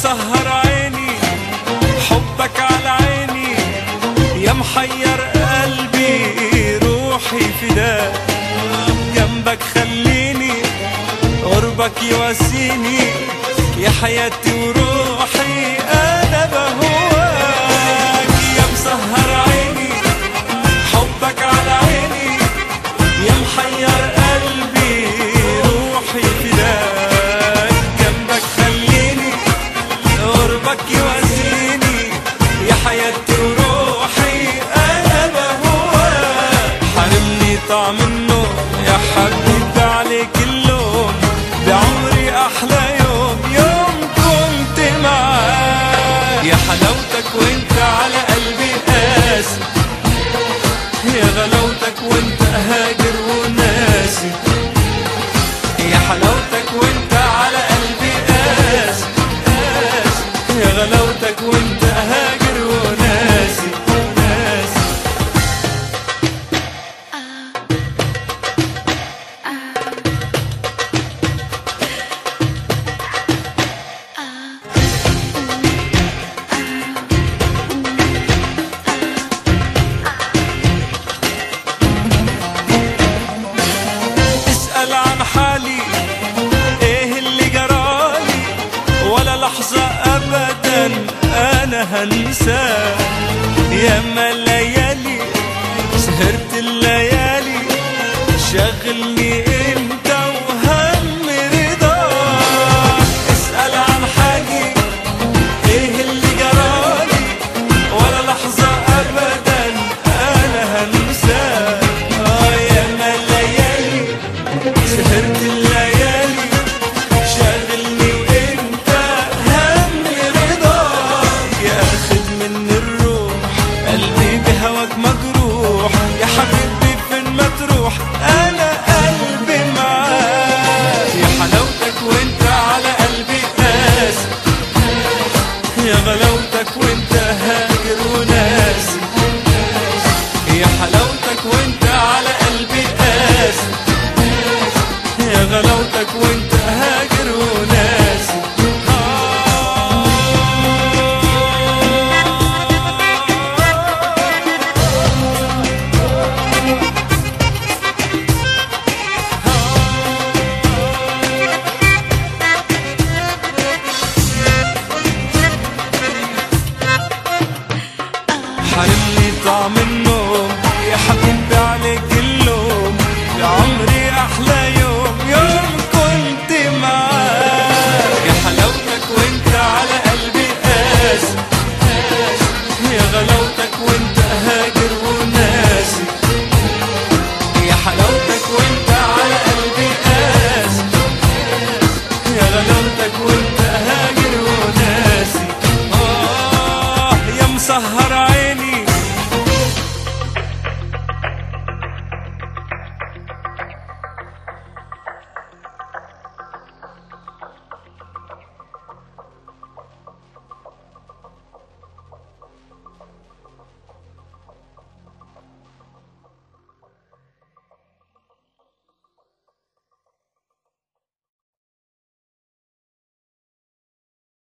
مسهر عيني حبك على عيني، يا محير قلبي روحي فداك، جنبك خليني قربك يواسيني، يا حياتي وروحي انا بهواك. يا مسهر عيني حبك على عيني، يا محير قلبي روحي فداك، جنبك خليني قربك يواسيني، يا حياتي وروحي انا بهواك. حرمني طعم النوم يا حبيبي عليك اللوم، بعمري احلى يوم يوم كنت معاك. يا حلاوتك وانت على قلبي قاسي، يا غلاوتك وانت هاجر وناسي، يا حلاوتك وانت على قلبي قاسي قاسي، يا غلاوتك وانت هاجر وناسي ناسي. اسأل عن حالي ايه اللي جرالي، ولا لحظة ابدا انا هنساه. ياما ليالي سهرت الليالي، شغلني انت وهم رضاك. اسأل عن حالي ايه اللي جرالي، ولا لحظة ابدا انا هنساه. ياما ليالي سهرت الليالي، شاغلني وانت هم رضاك. يا اخد من الروح قلبي بهواك مجروح، يا حبيبي فين ما تروح انا قلبي معاك. يا حلاوتك وانت على قلبي قاسي، يا غلاوتك وانت هاجر وناسي، يا حلاوتك وانت على قلبي قاسي، يا غلاوتك وانت هاجر